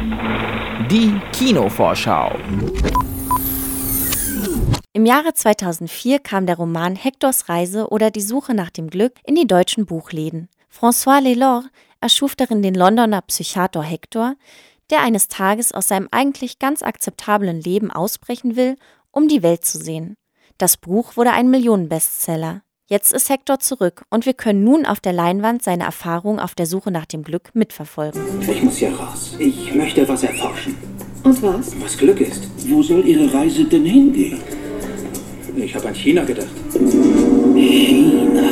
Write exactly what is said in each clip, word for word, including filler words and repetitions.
Die Kinovorschau. Im Jahre zweitausendvier kam der Roman Hektors Reise oder Die Suche nach dem Glück in die deutschen Buchläden. François Lelore erschuf darin den Londoner Psychiater Hector, der eines Tages aus seinem eigentlich ganz akzeptablen Leben ausbrechen will, um die Welt zu sehen. Das Buch wurde ein Millionenbestseller. Jetzt ist Hector zurück und wir können nun auf der Leinwand seine Erfahrungen auf der Suche nach dem Glück mitverfolgen. Ich muss hier raus. Ich möchte was erforschen. Und was? Was Glück ist. Wo soll Ihre Reise denn hingehen? Ich habe an China gedacht. China.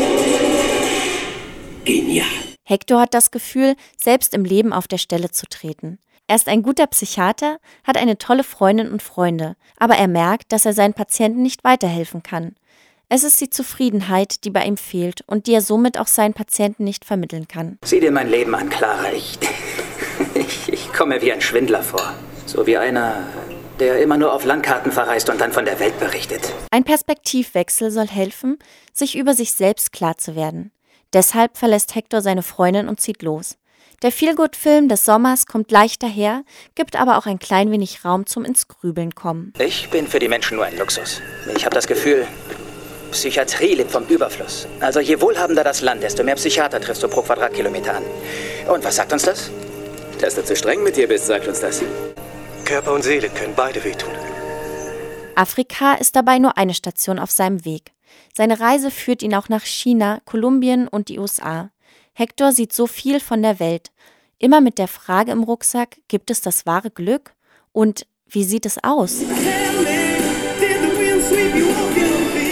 Genial. Hector hat das Gefühl, selbst im Leben auf der Stelle zu treten. Er ist ein guter Psychiater, hat eine tolle Freundin und Freunde, aber er merkt, dass er seinen Patienten nicht weiterhelfen kann. Es ist die Zufriedenheit, die bei ihm fehlt und die er somit auch seinen Patienten nicht vermitteln kann. Sieh dir mein Leben an, Clara. Ich, ich, ich komme wie ein Schwindler vor. So wie einer, der immer nur auf Landkarten verreist und dann von der Welt berichtet. Ein Perspektivwechsel soll helfen, sich über sich selbst klar zu werden. Deshalb verlässt Hector seine Freundin und zieht los. Der Feelgood-Film des Sommers kommt leicht daher, gibt aber auch ein klein wenig Raum zum ins Grübeln kommen. Ich bin für die Menschen nur ein Luxus. Ich habe das Gefühl, Psychiatrie lebt vom Überfluss. Also je wohlhabender das Land, desto mehr Psychiater triffst du pro Quadratkilometer an. Und was sagt uns das? Dass du zu streng mit dir bist, sagt uns das. Körper und Seele können beide wehtun. Afrika ist dabei nur eine Station auf seinem Weg. Seine Reise führt ihn auch nach China, Kolumbien und die U S A. Hector sieht so viel von der Welt. Immer mit der Frage im Rucksack, gibt es das wahre Glück? Und wie sieht es aus? Tell me, did the wind sweep you off your feet?